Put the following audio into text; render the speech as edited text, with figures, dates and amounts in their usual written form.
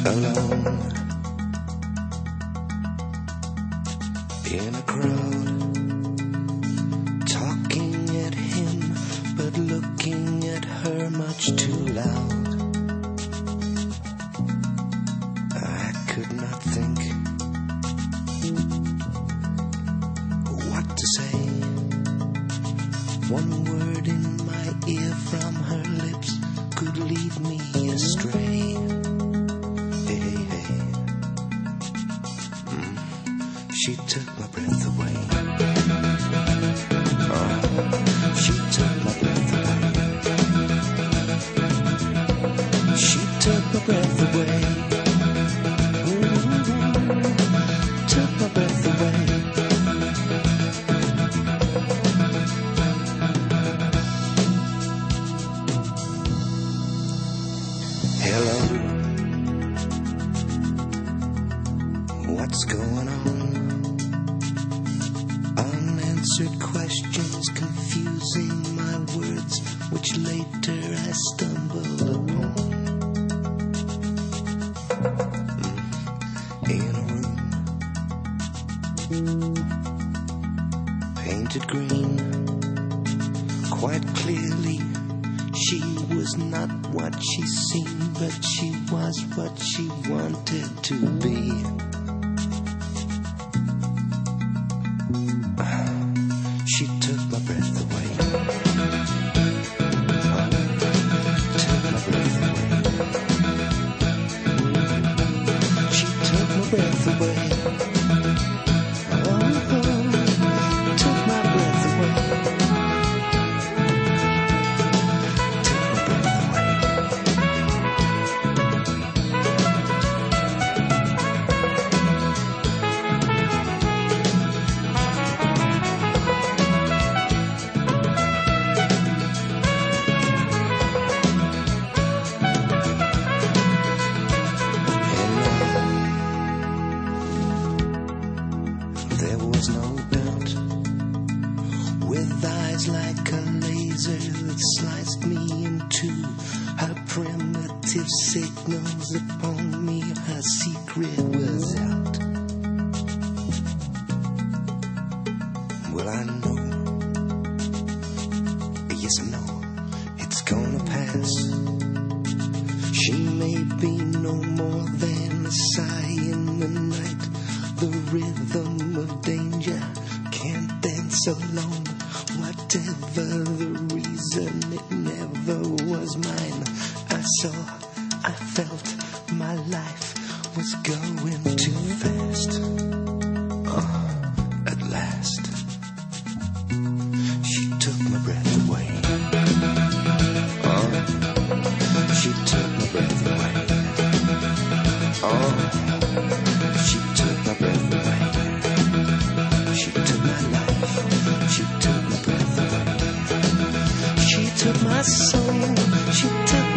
alone in a crowd, talking at him but looking at her much too loud. I could not think what to say. One word in my ear from her lips could lead me astray. Hey, hey. She took my breath away. She took my breath away. She took my breath away. Took my breath away. Hello. What's going on? Unanswered questions confusing my words, which later I stumbled upon. In a room painted green, quite clearly she was not what she seemed, but she was what she wanted to be. She took my breath away. Took my breath away. She took my breath away. Took my breath away. There was no doubt, with eyes like a laser that sliced me in two. Her primitive signals upon me, her secret was out. Well, I know, yes I know, it's gonna pass. She may be no more than a sigh in the night. The rhythm of danger can't dance alone. Whatever the reason, it never was mine. I saw, I felt my life was going too fast. At last, she took my breath away. She took my breath away. She took my breath away. She took my life. She took my breath away. She took my soul. She took